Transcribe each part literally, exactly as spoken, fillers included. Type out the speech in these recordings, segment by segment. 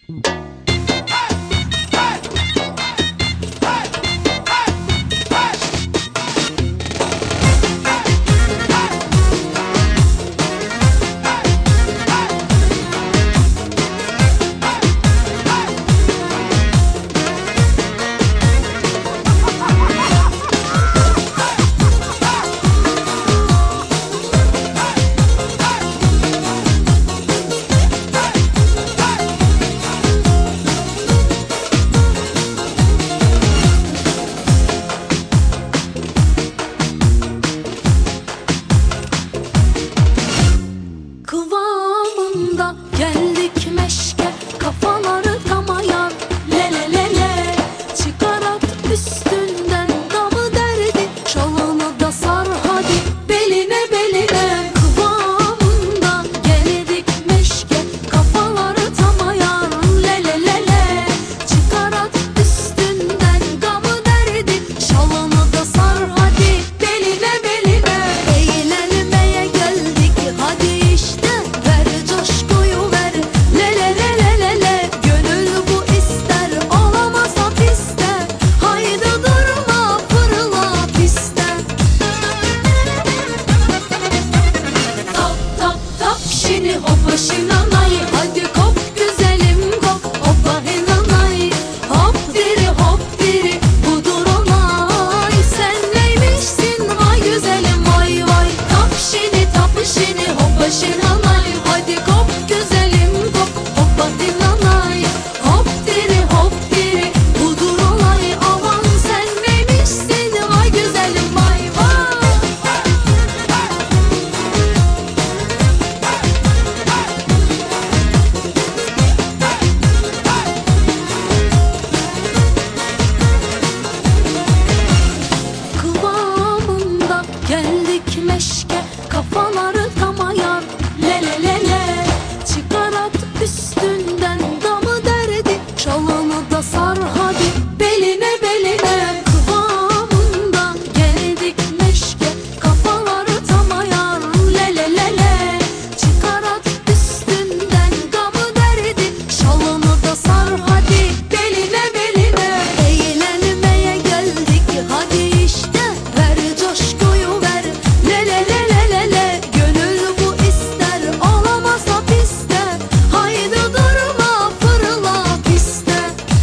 Kıvamında geldik meşke, kafaları tamaya le le le le. Çıkar at üstünden damı derdi, şalını da sar hadi beline beline. Kıvamında geldik meşke, kafaları tamaya le le le le. Çıkar at üstünden damı derdi, şalını da sar hadi beline beline. Eğlenmeye geldik hadi işte, ver coşkuyu ver le le le le le le. Gönül bu ister, olamaz hapiste, haydi durma fırla piste. Tap tap tap şini hoppa şinanay, hadi kop güzelim kop hoppa hinanay. Hop diri hop diri budur olay, sen neymişsin vay güzelim vay vay. Tap şini tap şini hoppa şinanay, hadi kop güzelim kop hoppa hinanay. Hop diri hop diri budur olay, aman sen neymişsin vay güzelim vay vay. Kıvamında geldik meşke, kafaları tamaya le le le le. Çıkar at üstünden damı derdi, şalını da sar hadi beline beline. Kıvamında geldik meşke, kafaları tamaya le le le le. Çıkar at üstünden damı derdi, şalını da sar hadi beline beline. Eğlenmeye geldik hadi işte, ver coşkuyu ver le le le le le le. Gönül bu ister, olamaz hapiste, haydi durma fırla piste.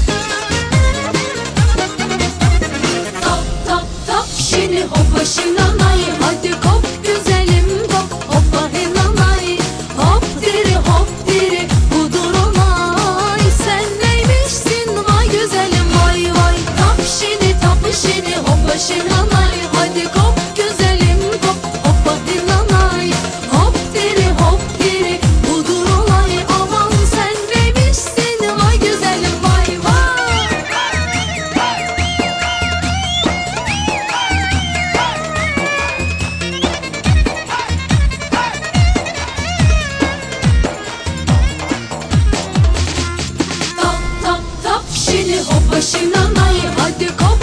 Tap tap tap şini hoppa şinanay, hadi kop güzelim kop hoppa hinanay. Hop diri hop diri budur olay, sen neymişsin vay güzelim vay vay. Tap şini tap şini hoppa şinanay, hadi kop güzelim kop hoppa hinanay. Hop diri hop diri budur olay, aman sen neymişsin vay güzelim vay vay. Tap tap tap şini hoppa şinanay, hadi kop